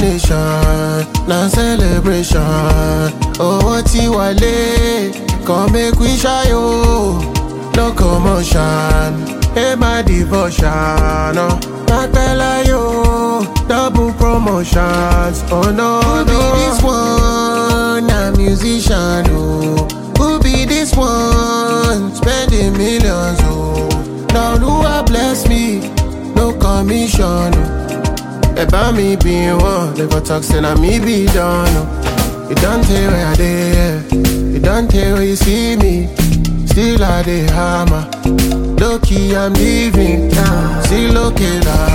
nation, na celebration. Oh, what you wale, come make we shy, oh. No commotion, hey my devotion, oh. Papela yo, double promotions, oh no, who be this one, a musician, oh. Who be this one, spending millions, oh. Now Lua bless me, no commission, oh. About me being one, they go talk, say na me be done, oh. You don't tell where I dey, you don't tell where you see me. Still I dey hammer, low-key I'm leaving. Still okay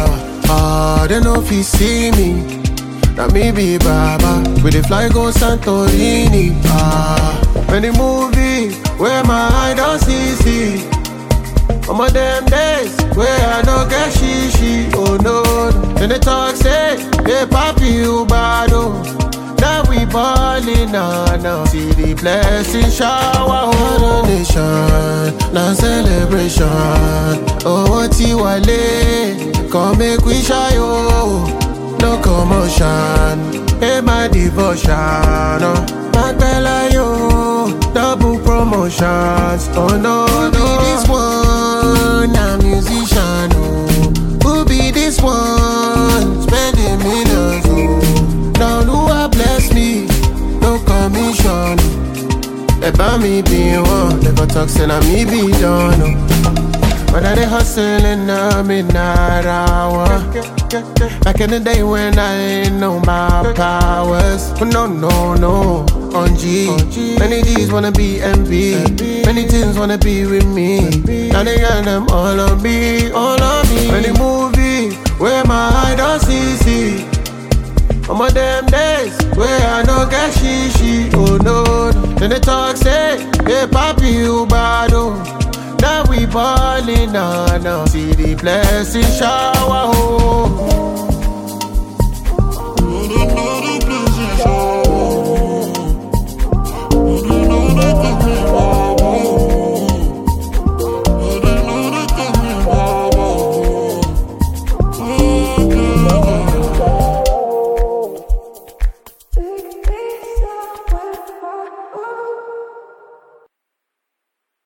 now, they know if you see me. Now me be Baba, with the fly go Santorini. When the movie, where my eye don't see. Some of them days, where I don't get she, oh no. Then they talk say, hey papi you bad, oh. Now we ballin' now. See the blessing shower, oh nation, na celebration. Oh, what you wale, come make we shy, oh. No commotion, hey my devotion, oh. Papela yo, double promotions, oh no, who be this one, a musician, oh. Who be this one, spending millions, oh. Now Lua bless me, no commission. About me being one, they go talk, say na me be done, oh. But I dey hustling a midnight hour. Back in the day when I ain't know my powers. No, on G. Many G's wanna be MV. Many teens wanna be with me. Now they got them all on me, all on me. Many movie where my eye don't see. Some of them days where I don't get she, oh no. Then they talk say, hey papi you bad, oh. Now we ballin' now. See the blessing shower, oh.